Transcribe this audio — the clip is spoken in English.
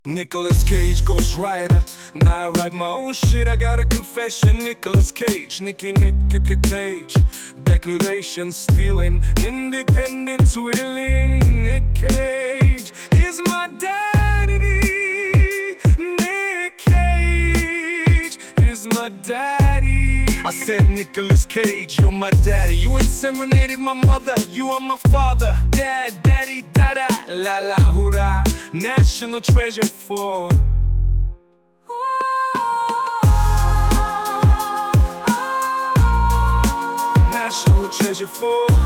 Nicolas Cage, Ghost Rider. Now I write my own shit, I got a confession. Nicolas Cage, Nicky Cage. Declaration stealing, independence willing. Nick Cage is my daddy. Nick Cage is my daddy. I said, Nicolas Cage, you're my daddy. You inseminated my mother, you are my father. Dad, daddy, dada, la la hurrah. National treasure for National treasure for